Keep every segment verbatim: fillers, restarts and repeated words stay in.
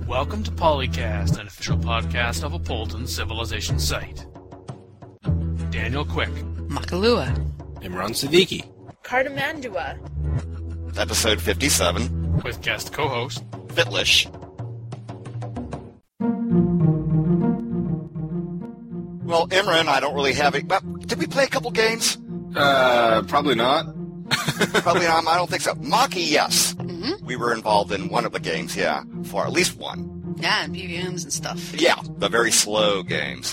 Welcome to Polycast, an official podcast of a Polton civilization site. Daniel Quick. Makalua. Imran Siddiqui. Cardamandua. Episode fifty-seven. With guest co-host Fitlish. Well, Imran, I don't really have it. But did we play a couple games? Uh, probably not. Probably not. I don't think so. Maki, yes. Mm-hmm. We were involved in one of the games, yeah, for at least one. Yeah, and P V Ms and stuff. Yeah, the very slow games.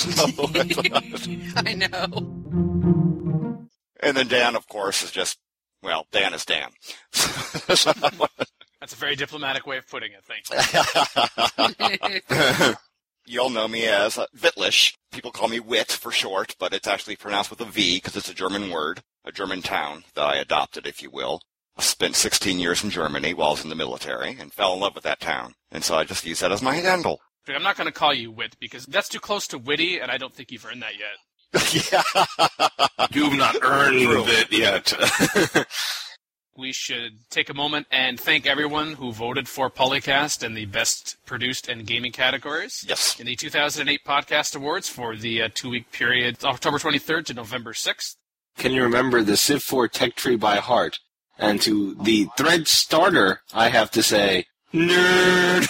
I know. And then Dan, of course, is just, well, Dan is Dan. That's a very diplomatic way of putting it, thank you. You'll know me as uh, Wittlich. People call me Wit for short, but it's actually pronounced with a V because it's a German word, a German town that I adopted, if you will. I spent sixteen years in Germany while I was in the military and fell in love with that town. And so I just use that as my handle. I'm not going to call you Wit because that's too close to witty, and I don't think you've earned that yet. Yeah. You've not earned it yet. We should take a moment and thank everyone who voted for Polycast in the Best Produced and Gaming categories. Yes. In the two thousand eight Podcast Awards for the uh, two-week period, October twenty-third to November sixth. Can you remember the Civ four Tech Tree by heart? And to the thread starter, I have to say, nerd!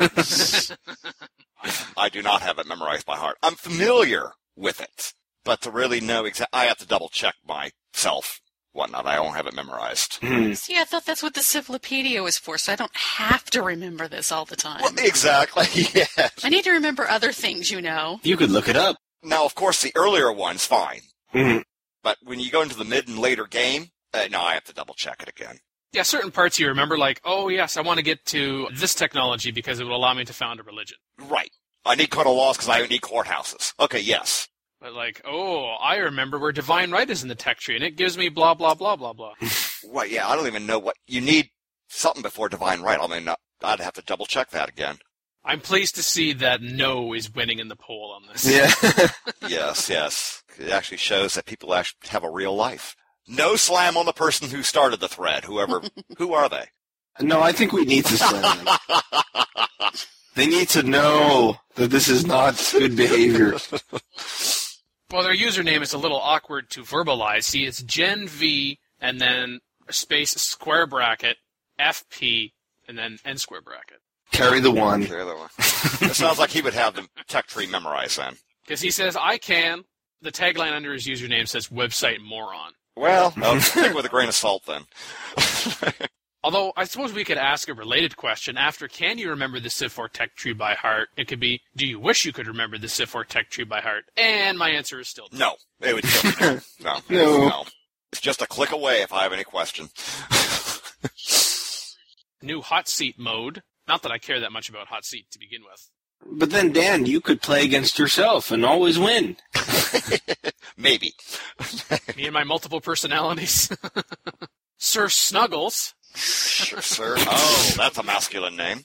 I do not have it memorized by heart. I'm familiar with it, but to really know exactly, I have to double-check myself. Whatnot, I don't have it memorized. Hmm. See, I thought that's what the Civlopedia was for, so I don't have to remember this all the time. Well, exactly, yes. I need to remember other things, you know. You could look it up. Now, of course, the earlier one's fine. Mm-hmm. But when you go into the mid and later game, uh, no, I have to double-check it again. Yeah, certain parts you remember, like, oh, yes, I want to get to this technology because it will allow me to found a religion. Right. I need court of laws because I need courthouses. Okay, yes. But like, oh, I remember where Divine Right is in the tech tree, and it gives me blah, blah, blah, blah, blah. Well, yeah, I don't even know what... You need something before Divine Right. I mean, uh, I'd have to double-check that again. I'm pleased to see that no is winning in the poll on this. Yeah. Yes, yes. It actually shows that people actually have a real life. No slam on the person who started the thread, whoever... Who are they? No, I think we need to slam them. They need to know that this is not good behavior. Well, their username is a little awkward to verbalize. See, it's Gen V, and then space square bracket, F P, and then N square bracket. Carry the one. Carry the one. It sounds like he would have the tech tree memorized then. Because he says, I can. The tagline under his username says, website moron. Well, I'll take it with a grain of salt then. Although, I suppose we could ask a related question. After, can you remember the Civ four Tech Tree by heart? It could be, do you wish you could remember the Civ four Tech Tree by heart? And my answer is still no. It would still be no. No. No. No. It's just a click away if I have any question. New hot seat mode. Not that I care that much about hot seat to begin with. But then, Dan, you could play against yourself and always win. Maybe. Me and my multiple personalities. Sir Snuggles. Sure, sir. Oh, that's a masculine name.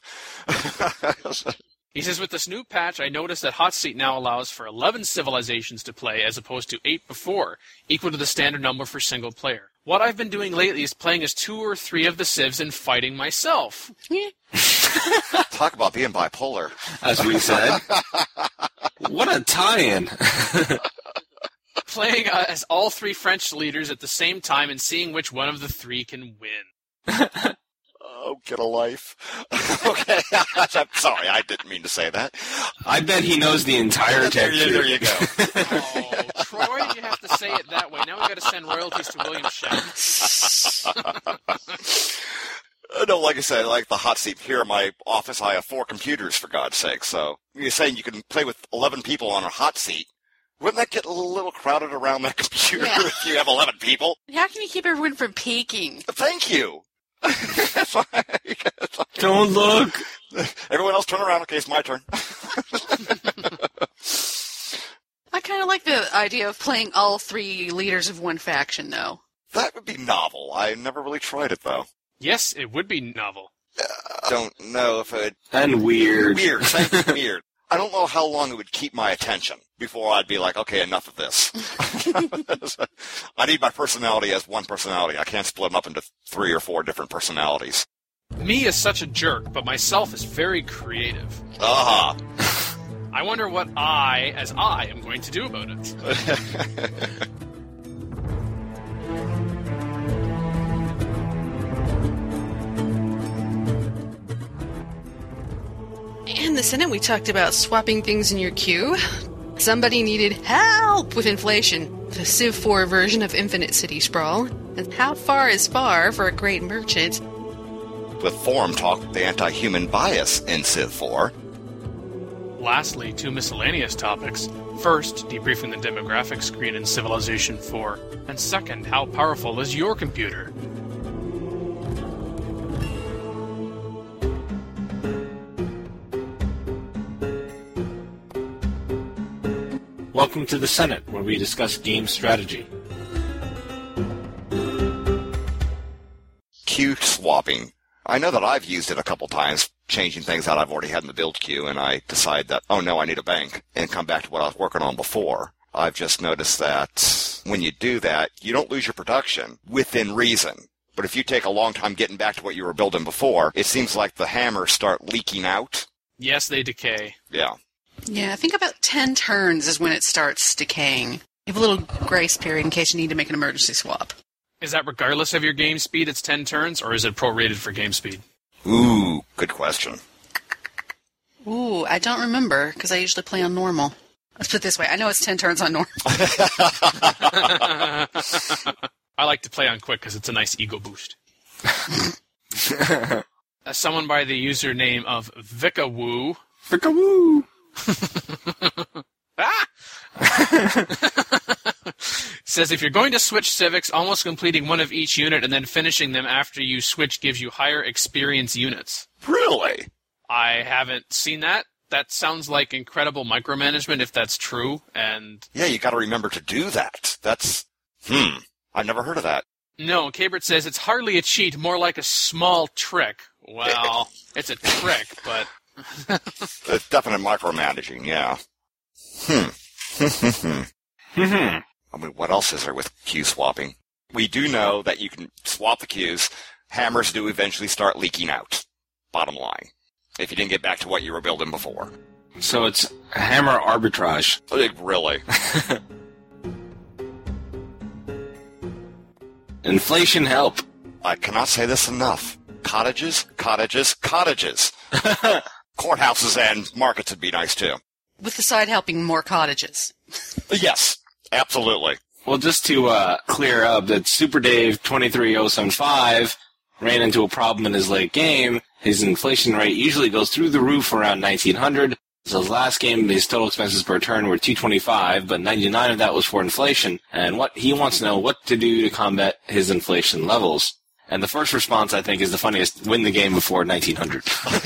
He says, with this new patch, I noticed that Hot Seat now allows for eleven civilizations to play as opposed to eight before, equal to the standard number for single player. What I've been doing lately is playing as two or three of the civs and fighting myself. Talk about being bipolar. As we said. What a tie-in. Playing uh, as all three French leaders at the same time and seeing which one of the three can win. Oh, get a life. Okay, I'm sorry, I didn't mean to say that. I bet he knows the entire There, tech you- there tree. you go. Oh, Troy, you have to say it that way. Now we've got to send royalties to William Shatner. No, like I said, like the hot seat here in my office, I have four computers, for God's sake. So you're saying you can play with eleven people on a hot seat. Wouldn't that get a little crowded around that computer Yeah. if you have eleven people? How can you keep everyone from peeking? Thank you. Don't look. Everyone else turn around. Okay, it's my turn. I kind of like the idea of playing all three leaders of one faction, though. That would be novel. I never really tried it, though. Yes, it would be novel. Uh, don't know if it... And weird. Weird. Thank you, weird. I don't know how long it would keep my attention before I'd be like, okay, enough of this. I need my personality as one personality. I can't split them up into three or four different personalities. Me is such a jerk, but myself is very creative. Ah. I wonder what I, as I, am going to do about it. In the Senate, we talked about swapping things in your queue. Somebody needed help with inflation. The Civ four version of Infinite City Sprawl. And how far is far for a great merchant? With Forum talk, the anti-human bias in Civ four. Lastly, two miscellaneous topics. First, debriefing the demographics screen in Civilization four. And second, how powerful is your computer? Welcome to the Senate, where we discuss game strategy. Queue swapping. I know that I've used it a couple times, changing things that I've already had in the build queue, and I decide that, oh no, I need a bank, and come back to what I was working on before. I've just noticed that when you do that, you don't lose your production within reason. But if you take a long time getting back to what you were building before, it seems like the hammers start leaking out. Yes, they decay. Yeah. Yeah, I think about ten turns is when it starts decaying. You have a little grace period in case you need to make an emergency swap. Is that regardless of your game speed, it's ten turns, or is it prorated for game speed? Ooh, good question. Ooh, I don't remember, because I usually play on normal. Let's put it this way, I know it's ten turns on normal. I like to play on quick because it's a nice ego boost. uh, someone by the username of Vikawoo. Vikawoo! ah! Says if you're going to switch civics, almost completing one of each unit and then finishing them after you switch gives you higher experience units. Really? I haven't seen that. That sounds like incredible micromanagement if that's true, and... Yeah, you gotta remember to do that. That's... Hmm. I've never heard of that. No, Cabert says it's hardly a cheat, more like a small trick. Well, it's a trick, but... It's definite micromanaging, yeah. Hmm. Hmm. I mean, what else is there with queue swapping? We do know that you can swap the queues. Hammers do eventually start leaking out. Bottom line. If you didn't get back to what you were building before. So it's hammer arbitrage. Like, really? Inflation help. I cannot say this enough. Cottages, cottages, cottages. Courthouses and markets would be nice, too. With the side helping more cottages. Yes, absolutely. Well, just to uh, clear up that Super Dave two three oh seven five ran into a problem in his late game. His inflation rate usually goes through the roof around nineteen hundred. So his last game, his total expenses per turn were two twenty-five, but ninety-nine of that was for inflation. And what he wants to know what to do to combat his inflation levels. And the first response, I think, is the funniest: win the game before nineteen hundred.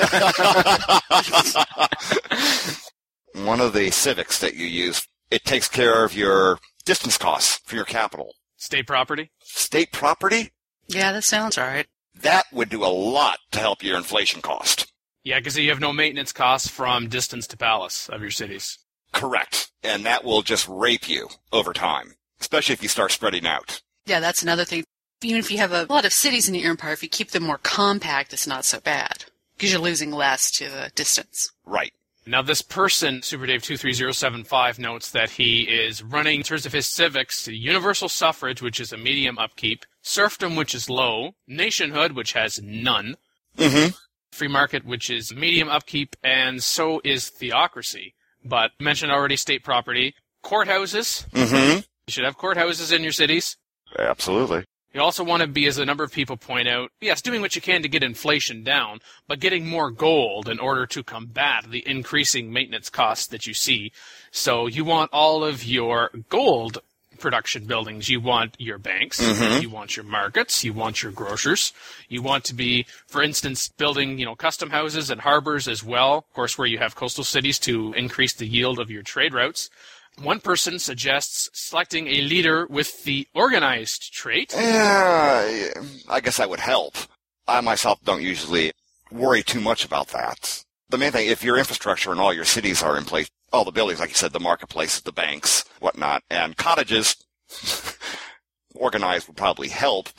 One of the civics that you use, it takes care of your distance costs for your capital. State property? State property? Yeah, that sounds all right. That would do a lot to help your inflation cost. Yeah, because you have no maintenance costs from distance to palace of your cities. Correct. And that will just rape you over time, especially if you start spreading out. Yeah, that's another thing. Even if you have a lot of cities in your empire, if you keep them more compact, it's not so bad. Because you're losing less to the distance. Right. Now, this person, SuperDave two three zero seven five, notes that he is running, in terms of his civics, universal suffrage, which is a medium upkeep, serfdom, which is low, nationhood, which has none, mm-hmm. free market, which is medium upkeep, and so is theocracy. But I mentioned already state property, courthouses. Mm-hmm. You should have courthouses in your cities. Absolutely. You also want to be, as a number of people point out, yes, doing what you can to get inflation down, but getting more gold in order to combat the increasing maintenance costs that you see. So you want all of your gold production buildings. You want your banks. Mm-hmm. You want your markets. You want your grocers. You want to be, for instance, building, you know, custom houses and harbors as well, of course, where you have coastal cities to increase the yield of your trade routes. One person suggests selecting a leader with the organized trait. Uh, I guess that would help. I myself don't usually worry too much about that. The main thing, if your infrastructure and all your cities are in place, all the buildings, like you said, the marketplaces, the banks, whatnot, and cottages, organized would probably help, but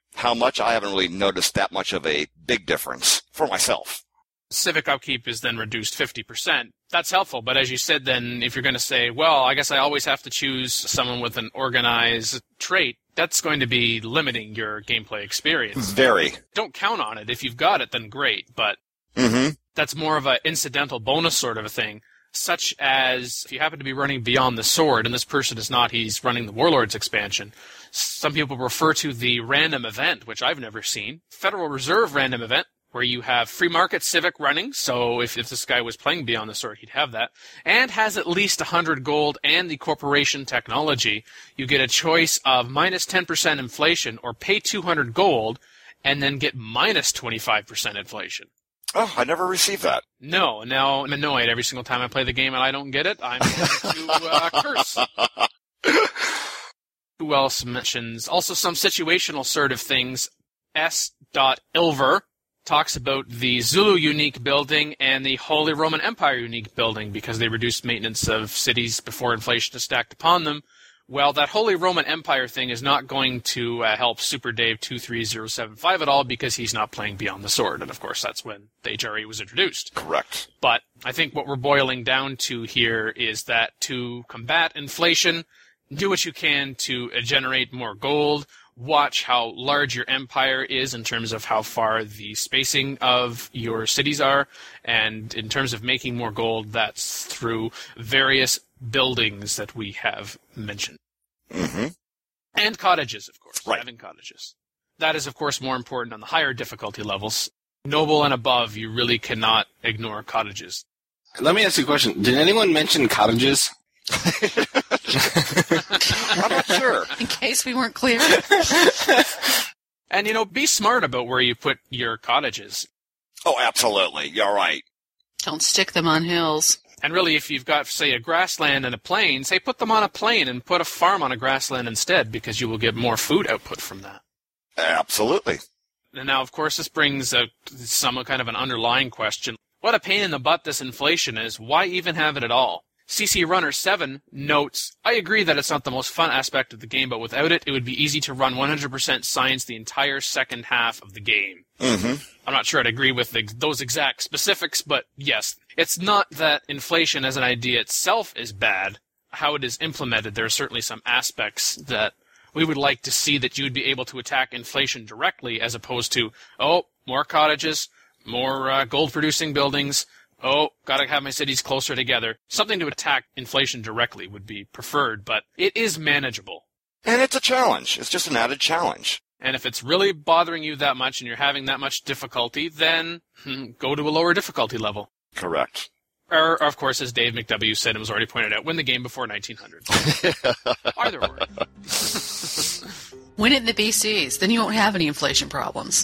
How much? I haven't really noticed that much of a big difference for myself. Civic upkeep is then reduced fifty percent. That's helpful, but as you said, then if you're going to say, well, I guess I always have to choose someone with an organized trait, that's going to be limiting your gameplay experience. Very. Don't count on it. If you've got it, then great, but mm-hmm. that's more of an incidental bonus sort of a thing, such as if you happen to be running Beyond the Sword, and this person is not, he's running the Warlords expansion. Some people refer to the random event, which I've never seen. Federal Reserve random event, where you have free market civic running, so if, if this guy was playing Beyond the Sword, he'd have that, and has at least one hundred gold and the corporation technology. You get a choice of minus ten percent inflation or pay two hundred gold and then get minus twenty-five percent inflation. Oh, I never received that. No, now I'm annoyed every single time I play the game and I don't get it. I'm going to uh, curse. Who else mentions? Also some situational sort of things. S. Ilver talks about the Zulu unique building and the Holy Roman Empire unique building because they reduced maintenance of cities before inflation is stacked upon them. Well, that Holy Roman Empire thing is not going to uh, help Super Dave two three zero seven five at all because he's not playing Beyond the Sword, and of course that's when the H R E was introduced. Correct. But I think what we're boiling down to here is that to combat inflation, do what you can to uh, generate more gold. Watch how large your empire is in terms of how far the spacing of your cities are. And in terms of making more gold, that's through various buildings that we have mentioned. Mm-hmm. And cottages, of course. Right. Having cottages. That is, of course, more important on the higher difficulty levels. Noble and above, you really cannot ignore cottages. Let me ask you a question. Did anyone mention cottages? I'm not sure. In case we weren't clear. And, you know, be smart about where you put your cottages. Oh, absolutely. You're right. Don't stick them on hills. And really, if you've got, say, a grassland and a plain, say put them on a plain and put a farm on a grassland instead because you will get more food output from that. Absolutely. And now, of course, this brings a, some kind of an underlying question. What a pain in the butt this inflation is. Why even have it at all? C C Runner seven notes, I agree that it's not the most fun aspect of the game, but without it, it would be easy to run one hundred percent science the entire second half of the game. Mm-hmm. I'm not sure I'd agree with the, those exact specifics, but yes. It's not that inflation as an idea itself is bad. How it is implemented, there are certainly some aspects that we would like to see that you would be able to attack inflation directly as opposed to, oh, more cottages, more uh, gold-producing buildings, oh, gotta have my cities closer together. Something to attack inflation directly would be preferred, but it is manageable. And it's a challenge. It's just an added challenge. And if it's really bothering you that much and you're having that much difficulty, then hmm, go to a lower difficulty level. Correct. Or, of course, as Dave McW said and was already pointed out, win the game before nineteen hundred. Either or. Win it in the B Cs, then you won't have any inflation problems.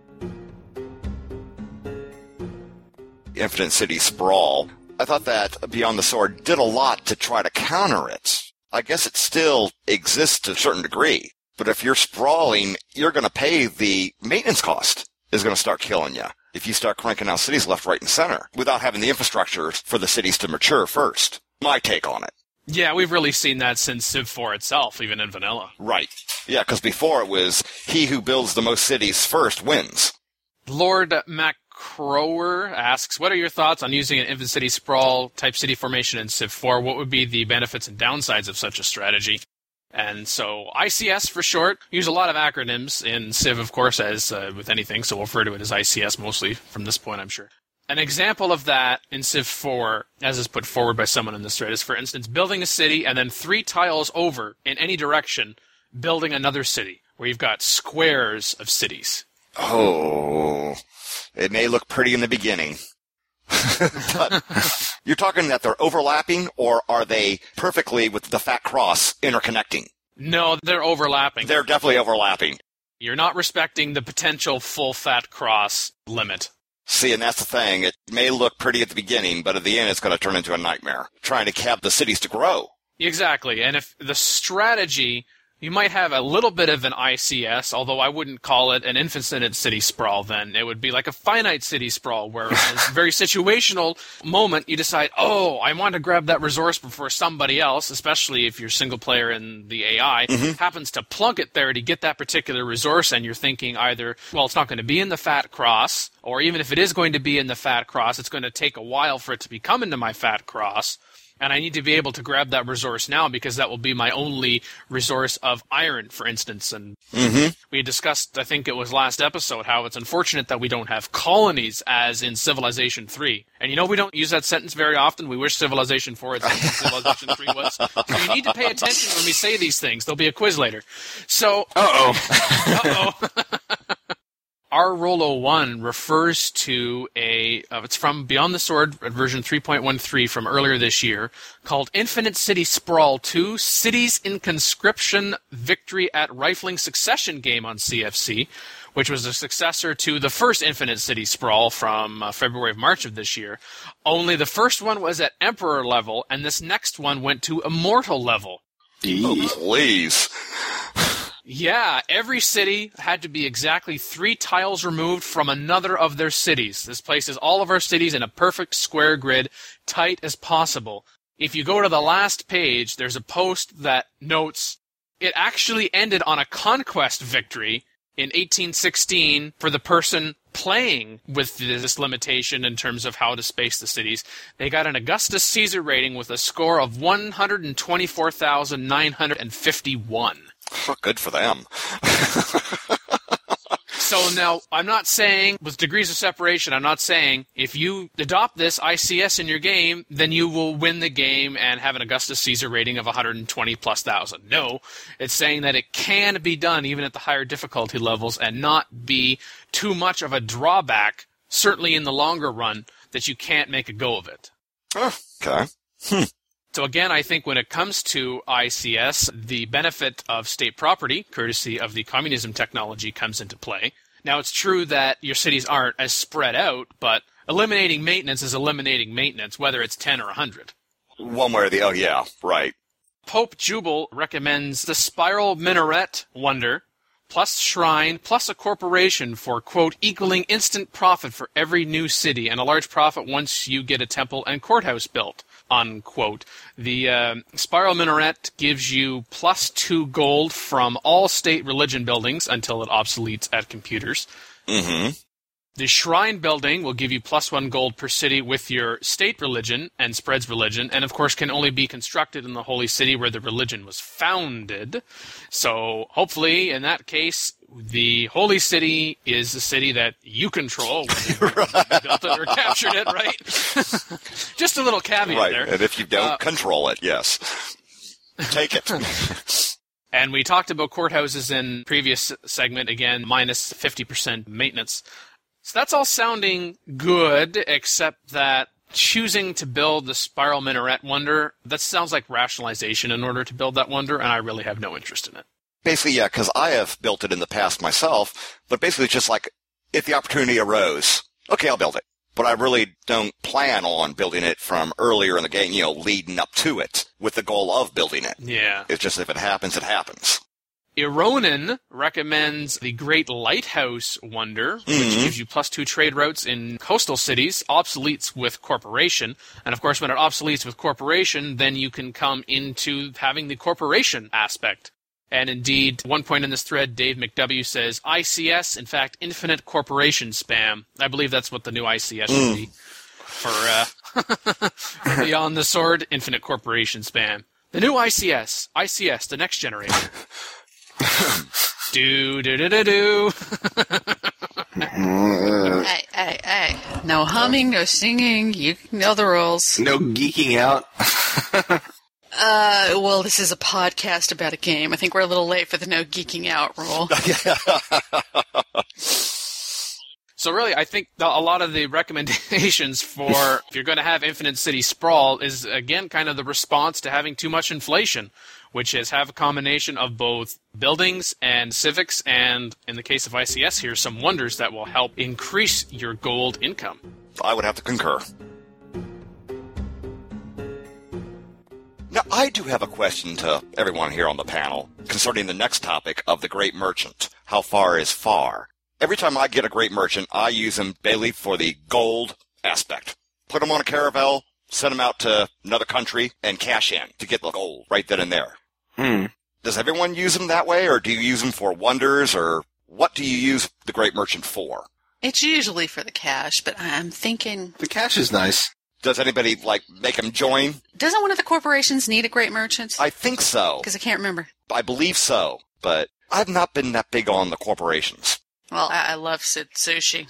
Infinite City Sprawl. I thought that Beyond the Sword did a lot to try to counter it. I guess it still exists to a certain degree. But if you're sprawling, you're going to pay the maintenance cost is going to start killing you if you start cranking out cities left, right, and center without having the infrastructure for the cities to mature first. My take on it. Yeah, we've really seen that since Civ four itself, even in vanilla. Right. Yeah, because before it was he who builds the most cities first wins. Lord MacCrower asks, what are your thoughts on using an Infinite City Sprawl type city formation in Civ four? What would be the benefits and downsides of such a strategy? And so I C S for short. Use a lot of acronyms in Civ, of course, as uh, with anything, so we'll refer to it as I C S mostly from this point, I'm sure. An example of that in Civ four, as is put forward by someone in this thread, is, for instance, building a city and then three tiles over in any direction, building another city, where you've got squares of cities. Oh, it may look pretty in the beginning. But you're talking that they're overlapping, or are they perfectly with the fat cross interconnecting? No, they're overlapping. They're definitely overlapping. You're not respecting the potential full fat cross limit. See, and that's the thing. It may look pretty at the beginning, but at the end it's going to turn into a nightmare, trying to have the cities to grow. Exactly, and if the strategy You might have a little bit of an I C S, although I wouldn't call it an infinite city sprawl then. It would be like a finite city sprawl, where in a very situational moment you decide, oh, I want to grab that resource before somebody else, especially if you're single player and the A I, mm-hmm. happens to plunk it there to get that particular resource, and you're thinking either, well, it's not going to be in the Fat Cross, or even if it is going to be in the Fat Cross, it's going to take a while for it to be coming to my Fat Cross. And I need to be able to grab that resource now because that will be my only resource of iron, for instance. And mm-hmm. we discussed, I think it was last episode, how it's unfortunate that we don't have colonies as in Civilization three. And you know we don't use that sentence very often. We wish Civilization four had Civilization three was. So you need to pay attention when we say these things. There'll be a quiz later. So, uh-oh. uh-oh. Our Rollo one refers to a, uh, it's from Beyond the Sword, version three point thirteen from earlier this year, called Infinite City Sprawl two, Cities in Conscription Victory at Rifling Succession game on C F C, which was a successor to the first Infinite City Sprawl from uh, February of March of this year. Only the first one was at Emperor level, and this next one went to Immortal level. Oh, please. Yeah, every city had to be exactly three tiles removed from another of their cities. This places all of our cities in a perfect square grid, tight as possible. If you go to the last page, there's a post that notes it actually ended on a conquest victory in eighteen sixteen for the person playing with this limitation in terms of how to space the cities. They got an Augustus Caesar rating with a score of one hundred twenty-four thousand nine hundred fifty-one. Oh, good for them. So now, I'm not saying, with degrees of separation, I'm not saying if you adopt this I C S in your game, then you will win the game and have an Augustus Caesar rating of one hundred twenty plus thousand. No, it's saying that it can be done even at the higher difficulty levels and not be too much of a drawback, certainly in the longer run, that you can't make a go of it. Oh, okay. Hmm. So again, I think when it comes to I C S, the benefit of state property, courtesy of the communism technology, comes into play. Now, it's true that your cities aren't as spread out, but eliminating maintenance is eliminating maintenance, whether it's ten or one hundred. One way or the other, yeah, right. Pope Jubal recommends the Spiral Minaret Wonder, plus Shrine, plus a corporation for, quote, equaling instant profit for every new city, and a large profit once you get a temple and courthouse built. Unquote. The uh, Spiral Minaret gives you plus two gold from all state religion buildings until it obsoletes at computers. Mm-hmm. The Shrine building will give you plus one gold per city with your state religion and spreads religion, and of course can only be constructed in the holy city where the religion was founded. So hopefully, in that case, the holy city is the city that you control, whether you right. built it or captured it, right? Just a little caveat right. there. And if you don't uh, control it, yes. Take it. And we talked about courthouses in previous segment, again, minus fifty percent maintenance. So that's all sounding good, except that choosing to build the Spiral Minaret Wonder, that sounds like rationalization in order to build that wonder, and I really have no interest in it. Basically, yeah, because I have built it in the past myself, but basically it's just like, if the opportunity arose, okay, I'll build it. But I really don't plan on building it from earlier in the game, you know, leading up to it, with the goal of building it. Yeah. It's just if it happens, it happens. Ironin recommends the Great Lighthouse Wonder, which mm-hmm. gives you plus two trade routes in coastal cities, obsoletes with corporation. And of course, when it obsoletes with corporation, then you can come into having the corporation aspect. And indeed, one point in this thread, Dave McW says, I C S, in fact, infinite corporation spam. I believe that's what the new I C S should mm. be for, uh, for Beyond the Sword, infinite corporation spam. The new I C S, I C S, the next generation. do, do, do, do, do. Hey, hey, hey. No humming, no singing. You know the rules. No geeking out. Uh, well, this is a podcast about a game. I think we're a little late for the no geeking out rule. So really, I think the, a lot of the recommendations for if you're going to have Infinite City Sprawl is, again, kind of the response to having too much inflation, which is have a combination of both buildings and civics, and in the case of I C S here, some wonders that will help increase your gold income. I would have to concur. Now, I do have a question to everyone here on the panel concerning the next topic of the Great Merchant. How far is far? Every time I get a Great Merchant, I use him, Bailey, for the gold aspect. Put him on a caravel, send him out to another country, and cash in to get the gold right then and there. Hmm. Does everyone use him that way, or do you use him for wonders, or what do you use the Great Merchant for? It's usually for the cash, but I'm thinking... The cash is nice. Does anybody, like, make him join? Doesn't one of the corporations need a Great Merchant? I think so. Because I can't remember. I believe so, but I've not been that big on the corporations. Well, I, I love su- sushi.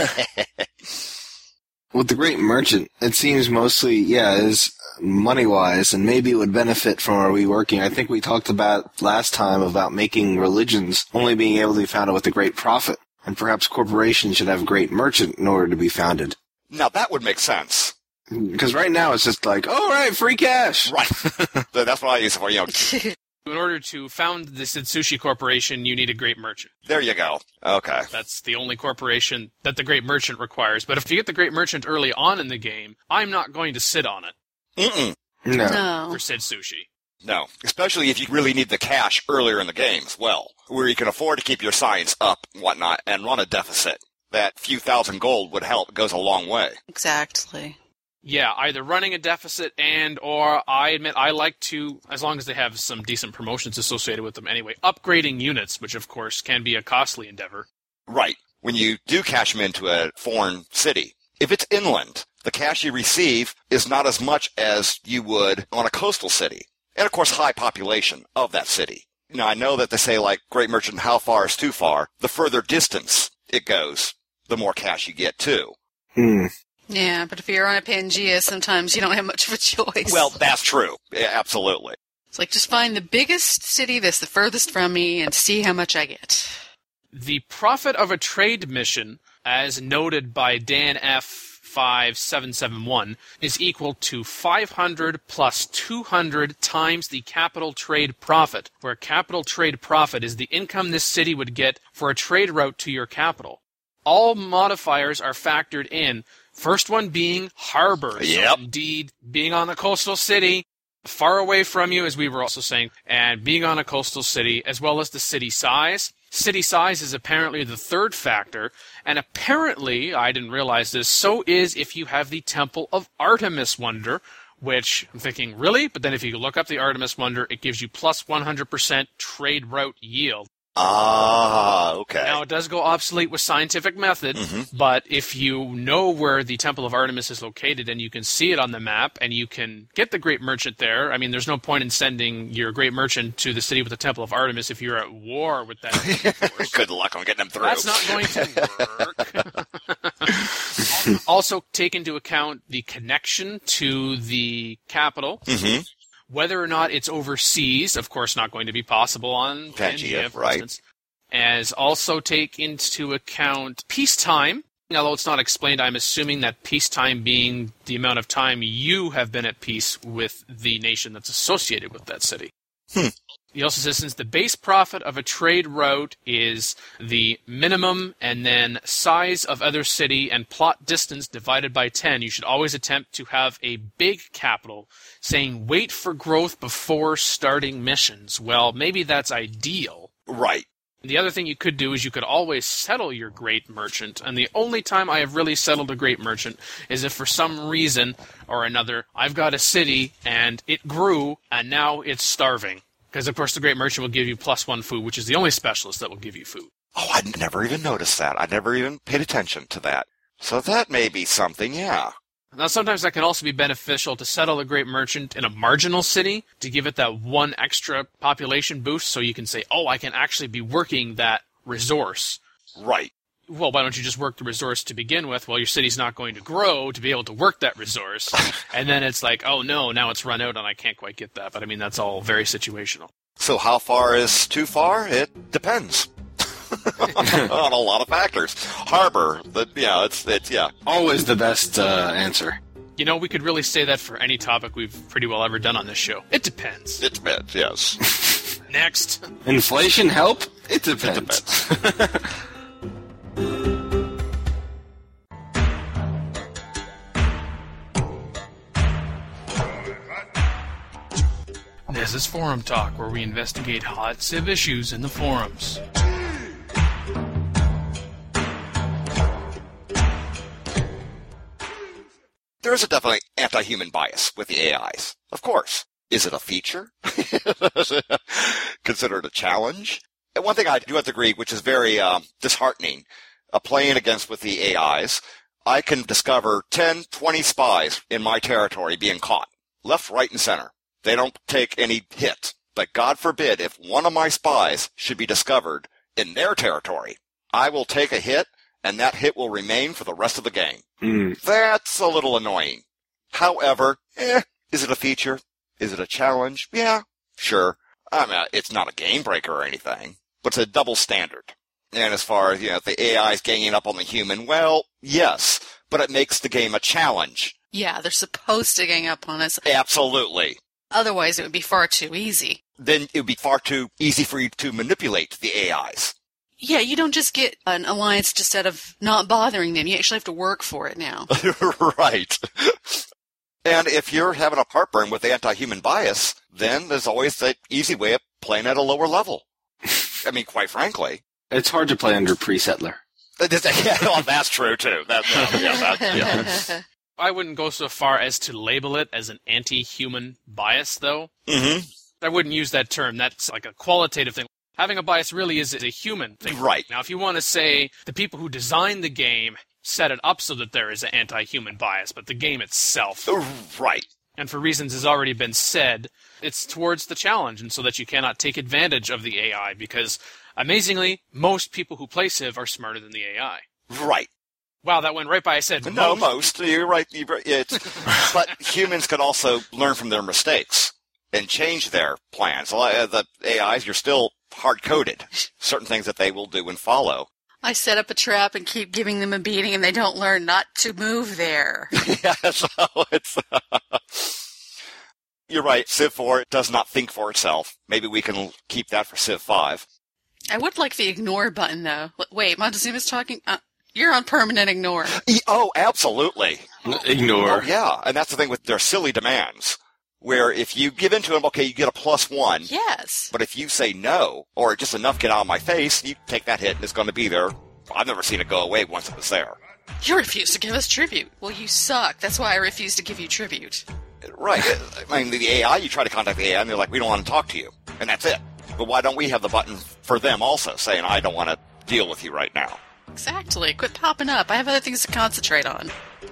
With the Great Merchant, it seems mostly, yeah, is money-wise, and maybe it would benefit from our reworking. I think we talked about last time about making religions only being able to be founded with a great prophet, and perhaps corporations should have a Great Merchant in order to be founded. Now, that would make sense. Because right now it's just like, oh, right, free cash. Right. That's what I use it for, you know. In order to found the Sushi Corporation, you need a Great Merchant. There you go. Okay. That's the only corporation that the Great Merchant requires. But if you get the Great Merchant early on in the game, I'm not going to sit on it. Mm-mm. No. No. For Sid Sushi. No. Especially if you really need the cash earlier in the game as well, where you can afford to keep your science up and whatnot and run a deficit. That few thousand gold would help. It goes a long way. Exactly. Yeah, either running a deficit and or I admit I like to, as long as they have some decent promotions associated with them anyway, upgrading units, which of course can be a costly endeavor. Right. When you do cash them into a foreign city, if it's inland, the cash you receive is not as much as you would on a coastal city. And of course, high population of that city. Now, I know that they say, like, Great Merchant, how far is too far? The further distance it goes, the more cash you get, too. Hmm. Yeah, but if you're on a Pangea, sometimes you don't have much of a choice. Well, that's true. Yeah, absolutely. It's like, just find the biggest city that's the furthest from me and see how much I get. The profit of a trade mission, as noted by Dan F five seven seven one, is equal to five hundred plus two hundred times the capital trade profit, where capital trade profit is the income this city would get for a trade route to your capital. All modifiers are factored in. First one being harbor. Yep. So indeed, being on a coastal city, far away from you, as we were also saying, and being on a coastal city, as well as the city size. City size is apparently the third factor, and apparently, I didn't realize this, so is if you have the Temple of Artemis Wonder, which I'm thinking, really? But then if you look up the Artemis Wonder, it gives you plus one hundred percent trade route yield. Ah, okay. Now, it does go obsolete with scientific method, Mm-hmm. but if you know where the Temple of Artemis is located and you can see it on the map and you can get the Great Merchant there, I mean, there's no point in sending your Great Merchant to the city with the Temple of Artemis if you're at war with that force. Good luck on getting them through. That's not going to work. Also, take into account the connection to the capital. Mm-hmm. Whether or not it's overseas, of course, not going to be possible on Pangea, Pangea, for right. instance. As also take into account peacetime. Although it's not explained, I'm assuming that peacetime being the amount of time you have been at peace with the nation that's associated with that city. Hmm. He also says since the base profit of a trade route is the minimum and then size of other city and plot distance divided by ten, you should always attempt to have a big capital, saying wait for growth before starting missions. Well, maybe that's ideal. Right. The other thing you could do is you could always settle your Great Merchant, and the only time I have really settled a Great Merchant is if for some reason or another I've got a city and it grew and now it's starving. Because, of course, the Great Merchant will give you plus one food, which is the only specialist that will give you food. Oh, I never even noticed that. I never even paid attention to that. So that may be something, yeah. Now, sometimes that can also be beneficial to settle a Great Merchant in a marginal city to give it that one extra population boost so you can say, oh, I can actually be working that resource. Right. Well, why don't you just work the resource to begin with? Well, your city's not going to grow to be able to work that resource. And then it's like, oh, no, now it's run out and I can't quite get that. But, I mean, that's all very situational. So how far is too far? It depends. On a lot of factors. Harbor, the, yeah, it's, it's, yeah. Always the best uh, answer. You know, we could really say that for any topic we've pretty well ever done on this show. It depends. It depends, yes. Next. Inflation help? It depends. It depends. This is Forum Talk, where we investigate hot Civ issues in the forums. There is a definitely anti-human bias with the A Is. Of course. Is it a feature? Consider it a challenge? And one thing I do have to agree, which is very um, disheartening, uh, playing against with the A Is, I can discover ten, twenty spies in my territory being caught. Left, right, and center. They don't take any hit. But God forbid if one of my spies should be discovered in their territory, I will take a hit, and that hit will remain for the rest of the game. Mm. That's a little annoying. However, eh, is it a feature? Is it a challenge? Yeah, sure. I mean, it's not a game breaker or anything, but it's a double standard. And as far as, you know, the A I is ganging up on the human, well, yes, but it makes the game a challenge. Yeah, they're supposed to gang up on us. Absolutely. Otherwise, it would be far too easy. Then it would be far too easy for you to manipulate the A Is. Yeah, you don't just get an alliance just out of not bothering them. You actually have to work for it now. Right. And if you're having a heartburn with anti-human bias, then there's always the easy way of playing at a lower level. I mean, quite frankly. It's hard to play under pre-settler. Yeah, well, that's true, too. That, uh, yeah, that, yeah. I wouldn't go so far as to label it as an anti-human bias, though. Mm-hmm. I wouldn't use that term. That's like a qualitative thing. Having a bias really is a human thing. Right. Now, if you want to say the people who designed the game set it up so that there is an anti-human bias, but the game itself... Right. And for reasons has already been said, it's towards the challenge, and so that you cannot take advantage of the A I, because, amazingly, most people who play Civ are smarter than the A I. Right. Wow, that went right by. I said No, most. most. You're right. You're right. It's, but humans could also learn from their mistakes and change their plans. The A Is, you're still hard-coded. Certain things that they will do and follow. I set up a trap and keep giving them a beating, and they don't learn not to move there. Yeah, so it's... You're right. Civ four does not think for itself. Maybe we can keep that for Civ five. I would like the ignore button, though. Wait, Montezuma's talking... Uh, you're on permanent ignore. E- oh, absolutely. Ignore. Oh, yeah, and that's the thing with their silly demands, where if you give in to them, okay, you get a plus one. Yes. But if you say no, or just enough get out of my face, you take that hit and it's going to be there. I've never seen it go away once it was there. You refuse to give us tribute. Well, you suck. That's why I refuse to give you tribute. Right. I mean, the A I, you try to contact the A I, and they're like, we don't want to talk to you. And that's it. But why don't we have the button for them also, saying, I don't want to deal with you right now? Exactly. Quit popping up. I have other things to concentrate on.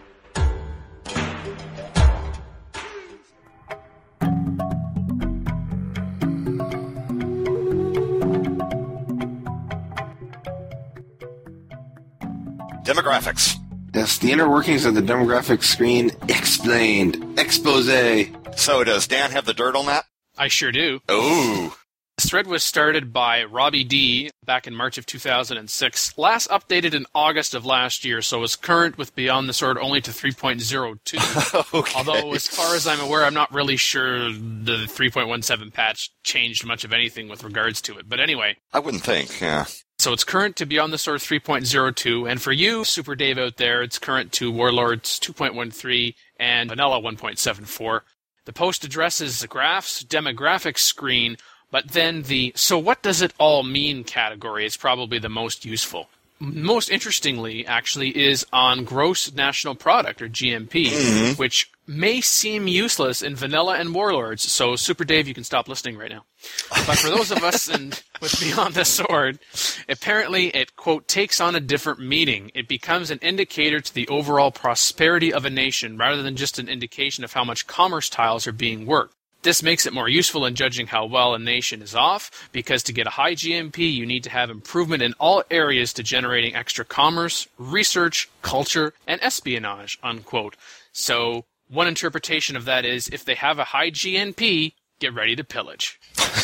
Demographics. Yes, the inner workings of the demographics screen explained. Expose. So does Dan have the dirt on that? I sure do. Ooh. This thread was started by Robbie D. back in March of two thousand six, last updated in August of last year, so was current with Beyond the Sword only to three point oh two. Okay. Although, as far as I'm aware, I'm not really sure the three point one seven patch changed much of anything with regards to it. But anyway. I wouldn't think, yeah. So it's current to Beyond the Sword three point oh two, and for you, Super Dave out there, it's current to Warlords two point one three and Vanilla one point seven four. The post addresses the graphs, demographics screen, but then the so what does it all mean category is probably the most useful. Most interestingly, actually, is on Gross National Product, or G N P, mm-hmm. which may seem useless in Vanilla and Warlords, so Super Dave, you can stop listening right now. But for those of us in, with Beyond the Sword, apparently it, quote, takes on a different meaning. It becomes an indicator to the overall prosperity of a nation, rather than just an indication of how much commerce tiles are being worked. This makes it more useful in judging how well a nation is off, because to get a high G M P, you need to have improvement in all areas to generating extra commerce, research, culture, and espionage, unquote. So, one interpretation of that is, if they have a high G N P, get ready to pillage.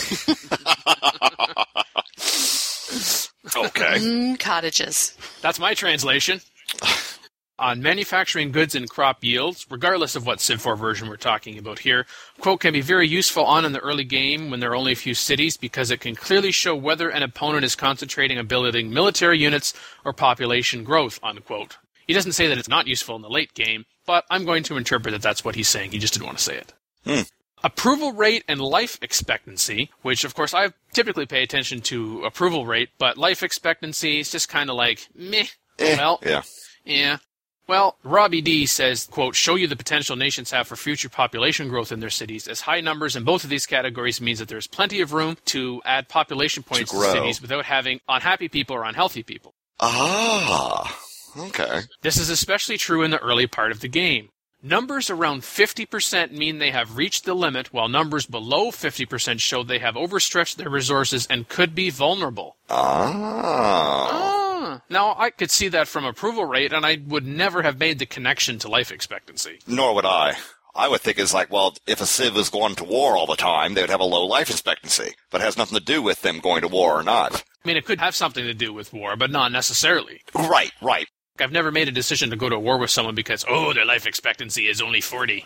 Okay. Mm, cottages. That's my translation. On manufacturing goods and crop yields, regardless of what Civ four version we're talking about here, quote can be very useful on in the early game when there are only a few cities, because it can clearly show whether an opponent is concentrating on building military units or population growth, unquote. He doesn't say that it's not useful in the late game, but I'm going to interpret that that's what he's saying. He just didn't want to say it. Hmm. Approval rate and life expectancy, which of course I typically pay attention to approval rate, but life expectancy is just kind of like, meh. Eh, well, yeah. Yeah. Well, Robbie D says, quote, show you the potential nations have for future population growth in their cities, as high numbers in both of these categories means that there's plenty of room to add population points to, to cities without having unhappy people or unhealthy people. Ah, okay. This is especially true in the early part of the game. Numbers around fifty percent mean they have reached the limit, while numbers below fifty percent show they have overstretched their resources and could be vulnerable. Ah. Ah. Now, I could see that from approval rate, and I would never have made the connection to life expectancy. Nor would I. I would think it's like, well, if a civ is going to war all the time, they would have a low life expectancy. But it has nothing to do with them going to war or not. I mean, it could have something to do with war, but not necessarily. Right, right. I've never made a decision to go to war with someone because, oh, their life expectancy is only forty.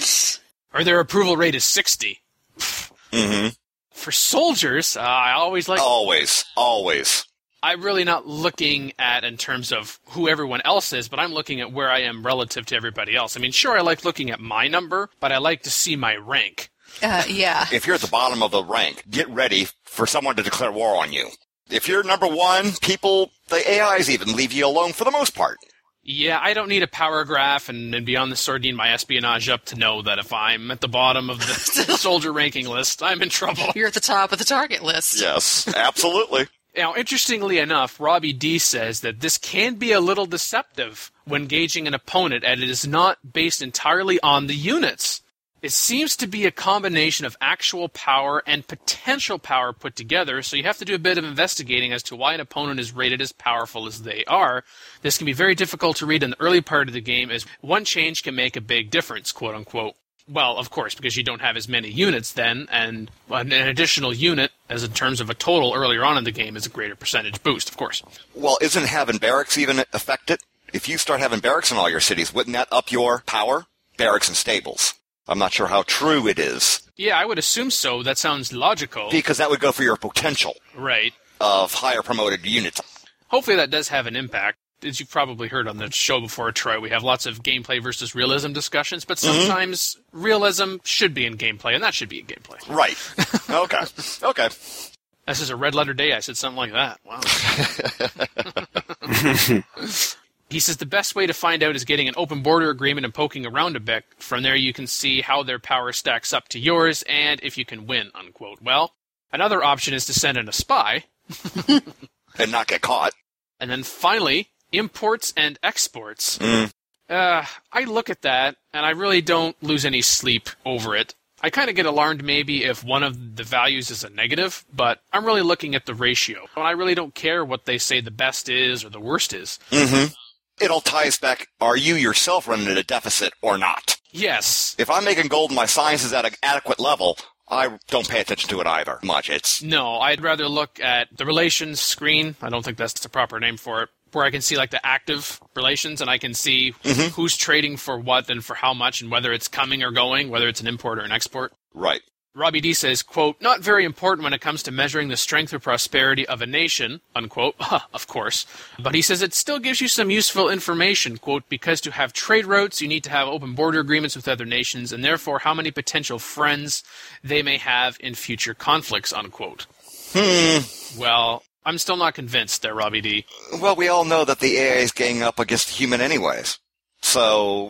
Or their approval rate is sixty. Mm-hmm. For soldiers, uh, I always like... Always, always. I'm really not looking at in terms of who everyone else is, but I'm looking at where I am relative to everybody else. I mean, sure, I like looking at my number, but I like to see my rank. Uh, yeah. If you're at the bottom of the rank, get ready for someone to declare war on you. If you're number one, people, the A Is even leave you alone for the most part. Yeah, I don't need a power graph and, and beyond the sardine my espionage up to know that if I'm at the bottom of the soldier ranking list, I'm in trouble. You're at the top of the target list. Yes, absolutely. Now, interestingly enough, Robbie D says that this can be a little deceptive when gauging an opponent, and it is not based entirely on the units. It seems to be a combination of actual power and potential power put together, so you have to do a bit of investigating as to why an opponent is rated as powerful as they are. This can be very difficult to read in the early part of the game, as one change can make a big difference, quote-unquote. Well, of course, because you don't have as many units then, and an additional unit, as in terms of a total earlier on in the game, is a greater percentage boost, of course. Well, isn't having barracks even affect it? If you start having barracks in all your cities, wouldn't that up your power? Barracks and stables. I'm not sure how true it is. Yeah, I would assume so. That sounds logical. Because that would go for your potential. Right. Of higher promoted units. Hopefully that does have an impact. As you've probably heard on the show before, Troy, we have lots of gameplay versus realism discussions, but sometimes mm-hmm. realism should be in gameplay, and that should be in gameplay. Right. Okay. Okay. This is a red letter day. I said something like that. Wow. He says the best way to find out is getting an open border agreement and poking around a bit. From there you can see how their power stacks up to yours and if you can win, unquote. Well, another option is to send in a spy. And not get caught. And then finally, imports and exports. Mm. Uh, I look at that, and I really don't lose any sleep over it. I kind of get alarmed maybe if one of the values is a negative, but I'm really looking at the ratio. And I really don't care what they say the best is or the worst is. Mm-hmm. It all ties back, are you yourself running at a deficit or not? Yes. If I'm making gold and my science is at an adequate level, I don't pay attention to it either much. It's No, I'd rather look at the relations screen. I don't think that's the proper name for it. Where I can see like the active relations, and I can see mm-hmm. who's trading for what and for how much, and whether it's coming or going, whether it's an import or an export. Right. Robbie D says, quote, not very important when it comes to measuring the strength or prosperity of a nation, unquote, of course. But he says it still gives you some useful information, quote, because to have trade routes, you need to have open border agreements with other nations, and therefore how many potential friends they may have in future conflicts, unquote. Hmm. Well, I'm still not convinced there, Robbie D. Well, we all know that the A I is ganging up against human anyways. So,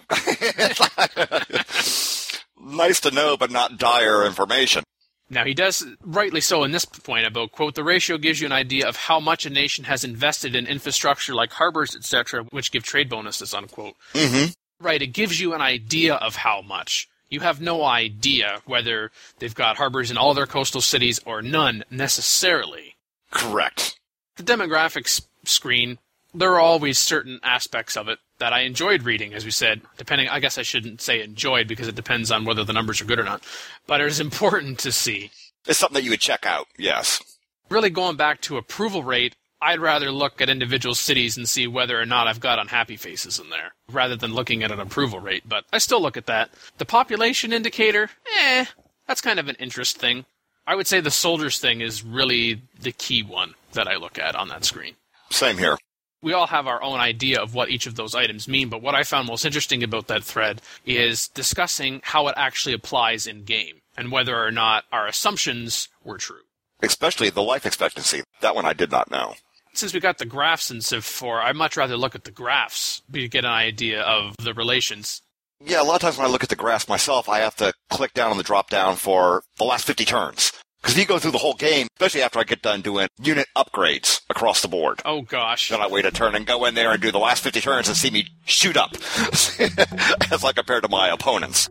nice to know, but not dire information. Now, he does rightly so in this point about, quote, the ratio gives you an idea of how much a nation has invested in infrastructure like harbors, et cetera, which give trade bonuses, unquote. Mm-hmm. Right, it gives you an idea of how much. You have no idea whether they've got harbors in all their coastal cities or none, necessarily. Correct. The demographics screen, there are always certain aspects of it that I enjoyed reading, as we said, depending, I guess I shouldn't say enjoyed because it depends on whether the numbers are good or not, but it is important to see. It's something that you would check out, yes. Really going back to approval rate, I'd rather look at individual cities and see whether or not I've got unhappy faces in there, rather than looking at an approval rate, but I still look at that. The population indicator, eh, that's kind of an interest thing. I would say the soldiers thing is really the key one that I look at on that screen. Same here. We all have our own idea of what each of those items mean, but what I found most interesting about that thread is discussing how it actually applies in game. and whether or not our assumptions were true. Especially the life expectancy. That one I did not know. Since we got the graphs in Civ four, I'd much rather look at the graphs to get an idea of the relations. Yeah, a lot of times when I look at the graphs myself, I have to click down on the drop-down for the last fifty turns. Because if you go through the whole game, especially after I get done doing unit upgrades across the board, Oh, gosh. then I wait a turn and go in there and do the last fifty turns and see me shoot up, as I compared to my opponents.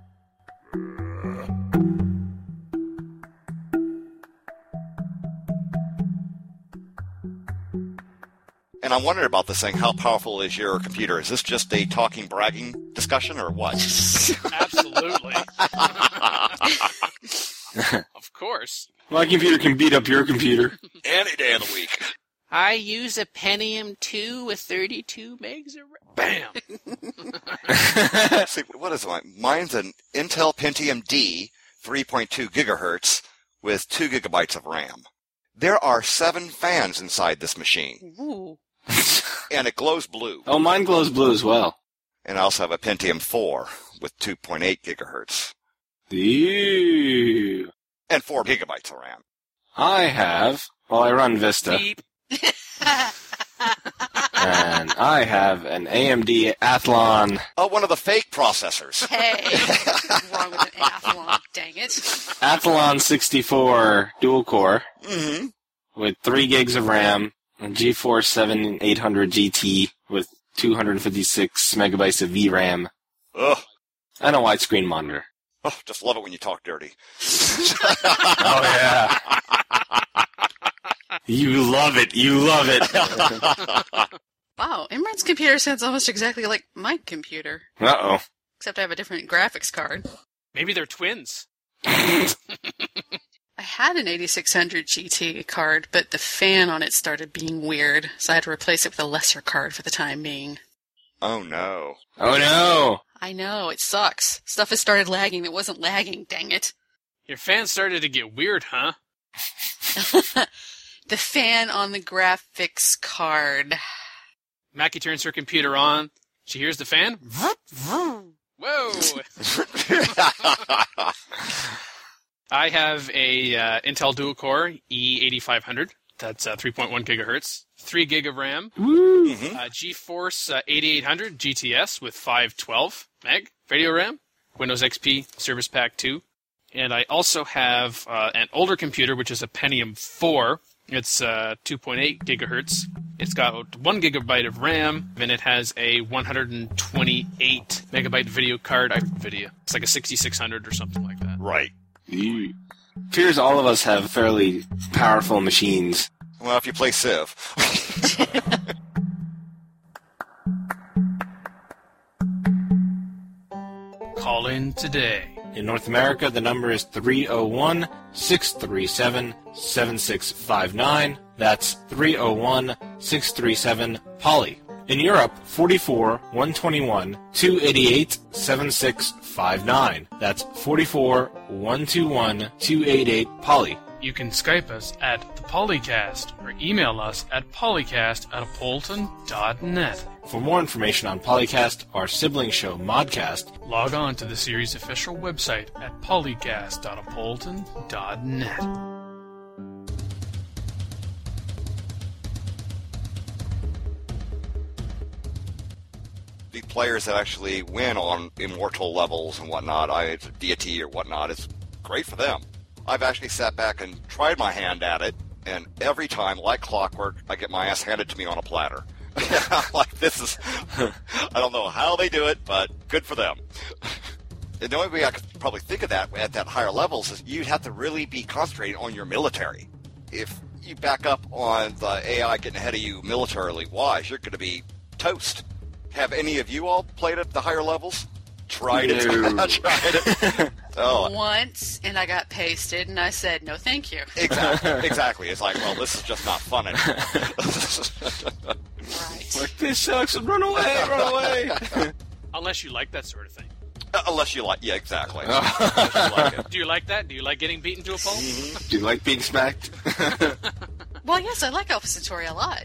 And I'm wondering about this thing, how powerful is your computer? Is this just a talking, bragging discussion, or what? Absolutely. Of course. My computer can beat up your computer. Any day of the week. I use a Pentium two with thirty-two megs of RAM. Bam! See, what is mine? Mine's an Intel Pentium D, three point two gigahertz, with two gigabytes of RAM. There are seven fans inside this machine. Ooh. And it glows blue. Oh, mine glows blue as well. And I also have a Pentium four with two point eight gigahertz. Ew. And four gigabytes of RAM. I have, well, I run Vista, Beep. and I have an A M D Athlon, Oh, one of the fake processors. Hey, what's wrong with an Athlon? Dang it. Athlon sixty-four dual core Mm-hmm. with three gigs of RAM, a GeForce seven eight hundred G T with two hundred fifty-six megabytes of V RAM, Ugh. and a widescreen monitor. Oh, just love it when you talk dirty. Oh, yeah. You love it. You love it. Wow, Imran's computer sounds almost exactly like my computer. Uh-oh. Except I have a different graphics card. Maybe they're twins. I had an eighty-six hundred G T card, but the fan on it started being weird, so I had to replace it with a lesser card for the time being. Oh, no. Oh, no. I know, it sucks. Stuff has started lagging that wasn't lagging, dang it. Your fans started to get weird, huh? The fan on the graphics card. Mackie turns her computer on. She hears the fan. Whoa! I have a uh, Intel dual-core E eighty-five hundred. That's uh, three point one gigahertz. three gig of RAM. Woo. Mm-hmm. Uh, GeForce uh, eighty-eight hundred G T S with five twelve meg video RAM. Windows X P Service Pack two. And I also have uh, an older computer, which is a Pentium four. It's uh, two point eight gigahertz. It's got one gigabyte of RAM, and it has a one hundred twenty-eight megabyte video card. I video. It's like a sixty-six hundred or something like that. Right. Ew. Appears all of us have fairly powerful machines. Well, if you play Civ. Call in today. In North America, the number is three oh one, six three seven, seven six five nine. That's three oh one, six three seven, Polly. In Europe, forty-four, one twenty-one, two eighty-eight, seven six five nine. That's forty-four, one twenty-one, two eighty-eight, Polly. You can Skype us at the Polycast or email us at polycast at apolton dot net. For more information on Polycast, our sibling show Modcast, Log on to the series' official website at polycast dot apolton dot net. The players that actually win on immortal levels and whatnot, I it's a deity or whatnot, it's great for them. I've actually sat back and tried my hand at it, and every time, like clockwork, I get my ass handed to me on a platter. I'm like, this is, I don't know how they do it, but good for them. And the only way I could probably think of that at that higher levels is you'd have to really be concentrating on your military. If you back up on the A I getting ahead of you militarily-wise, you're going to be toast. Have any of you all played at the higher levels? Tried it. No. Tried it. Oh. Once, and I got pasted, and I said, no thank you. Exactly. Exactly. It's like, well, this is just not fun anymore. Right. like, this sucks, run away, run away. Unless you like that sort of thing. Uh, Unless you like, yeah, exactly. Unless you like it. Do you like that? Do you like getting beaten to a pulp? Do you like being smacked? Well, yes, I like Alpha Centauri a lot.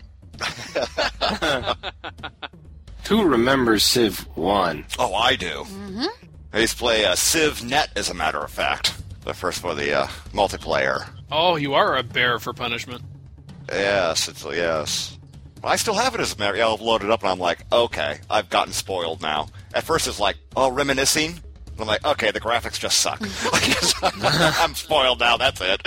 Who remembers Civ one? Oh, I do. Mm-hmm. I used to play uh, Civ Net, as a matter of fact. The first for the uh, multiplayer. Oh, you are a bear for punishment. Yes, it's yes. I still have it as a memory. I'll load it up, and I'm like, okay, I've gotten spoiled now. At first, it's like, oh, reminiscing. And I'm like, okay, the graphics just suck. I'm spoiled now. That's it.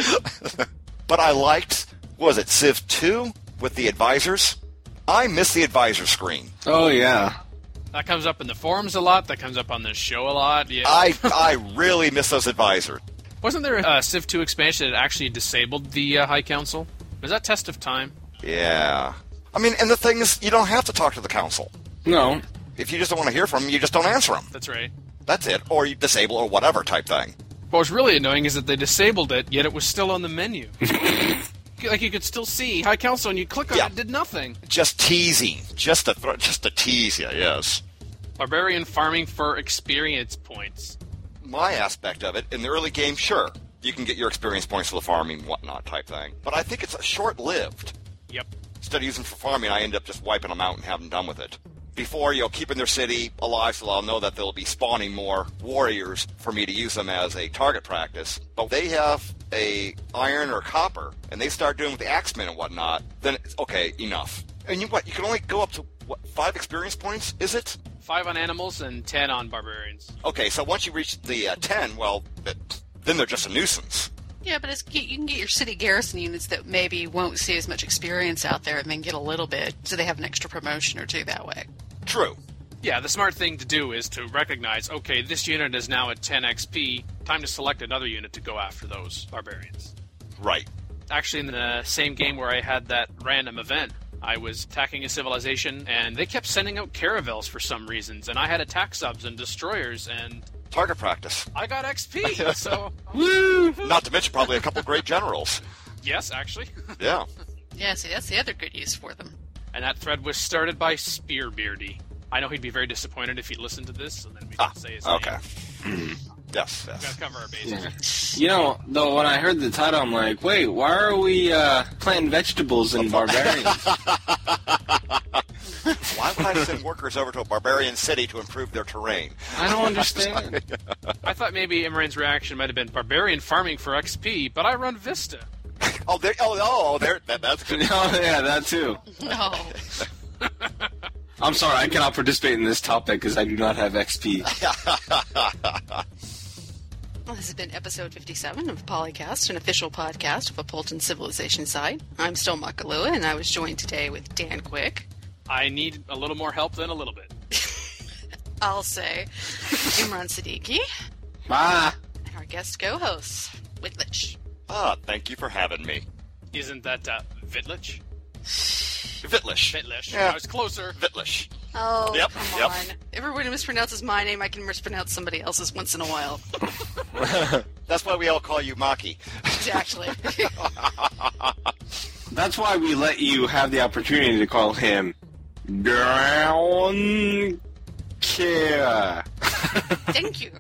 But I liked, what was it, Civ two with the advisors? I miss the advisor screen. Oh yeah. That comes up in the forums a lot. That comes up on this show a lot. Yeah. I I really miss those advisors. Wasn't there a Civ two expansion that actually disabled the uh, High Council? Was that Test of Time? Yeah. I mean, and the thing is, you don't have to talk to the council. No. If you just don't want to hear from them, you just don't answer them. That's right. That's it. Or you disable or whatever type thing. What was really annoying is that they disabled it, yet it was still on the menu. Like you could still see High Council, and you click on Yeah. it, it did nothing. Just teasing. Just to, th- just to tease you, yes. Barbarian farming for experience points. My aspect of it, in the early game, sure, you can get your experience points for the farming, whatnot type thing. But I think it's short-lived. Yep. Instead of using for farming, I end up just wiping them out and having done with it. Before, you know, keeping their city alive, so I'll know that they'll be spawning more warriors for me to use them as a target practice. But they have a iron or copper, and they start doing with the axemen and whatnot, then it's okay, enough. And you what? You can only go up to, what, five experience points, is it? Five on animals and ten on barbarians. Okay, so once you reach the uh, ten, well, th- then they're just a nuisance. Yeah, but it's, you can get your city garrison units that maybe won't see as much experience out there and then get a little bit, so they have an extra promotion or two that way. True. Yeah, the smart thing to do is to recognize, okay, this unit is now at ten X P, time to select another unit to go after those barbarians. Right. Actually, in the same game where I had that random event, I was attacking a civilization, and they kept sending out caravels for some reasons, and I had attack subs and destroyers, and Target practice. I got X P, so... Woo! Not to mention probably a couple great generals. Yes, actually. Yeah. Yeah, see, that's the other good use for them. And that thread was started by Spearbeardy. I know he'd be very disappointed if he listened to this, and then we can Ah, say his okay. name. Yes, We yes. gotta cover our bases. You know, though, when I heard the title, I'm like, wait, why are we uh, planting vegetables in barbarians? Why would I send workers over to a barbarian city to improve their terrain? I don't understand. I thought maybe Imran's reaction might have been barbarian farming for X P, but I run Vista. Oh, there, oh, oh, there, that, that's good. Oh, yeah, that too. No. I'm sorry, I cannot participate in this topic because I do not have X P. Well, this has been episode fifty-seven of Polycast, an official podcast of a Polton Civilization site. I'm still Makalua, and I was joined today with Dan Quick. I need a little more help than a little bit. I'll say Imran Siddiqui, Ah, and our guest co-host, Whitlich. Ah, thank you for having me. Isn't that uh, Vitlich? Vitlish. Vitlish. Yeah. I was closer. Vitlish. Oh, Yep, come yep. on. Everyone mispronounces my name, I can mispronounce somebody else's once in a while. That's why we all call you Maki. Exactly. that's why we let you have the opportunity to call him Down Care. Thank you.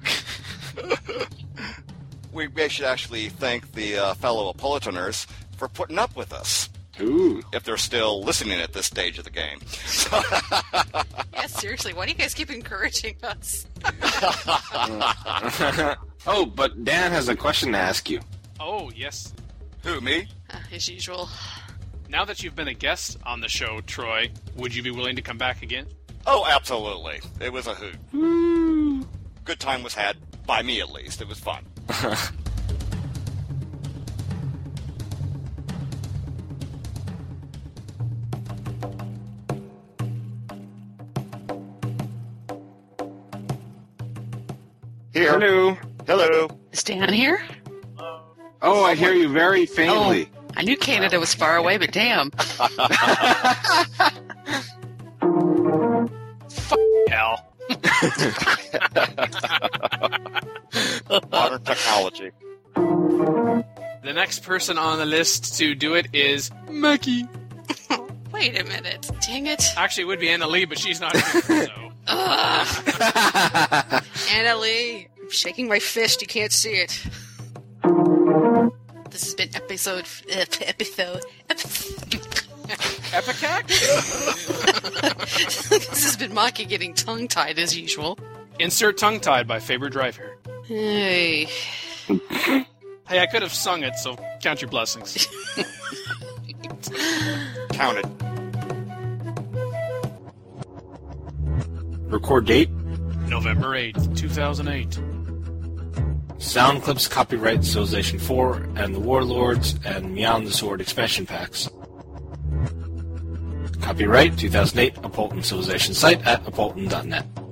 We, we should actually thank the uh, fellow Apolitaners for putting up with us, Ooh. if they're still listening at this stage of the game. Yeah, seriously, why do you guys keep encouraging us? Oh, but Dan has a question to ask you. Oh, yes. Who, me? Uh, as usual. Now that you've been a guest on the show, Troy, would you be willing to come back again? Oh, absolutely. It was a hoot. Woo. Good time was had, by me at least. It was fun. Here. Hello. Hello. Is Dan here? Oh, I hear you very faintly. Oh, I knew Canada was far away, but damn. Hell. Modern technology. The next person on the list to do it is Mackie. Wait a minute. Dang it. Actually, it would be Anna Lee, but she's not here, so... Ugh. Anna Lee. I'm shaking my fist. You can't see it. This has been episode... Uh, episode... Epicac? This has been Maki getting tongue-tied as usual. Insert tongue-tied by Faber Driver. Hey. Hey, I could have sung it, so count your blessings. Counted. Record date? November eighth, two thousand eight. Sound clips copyright Civilization four and the Warlords and Beyond the Sword expansion packs. Copyright two thousand eight, Apolton Civilization site at apolton dot net.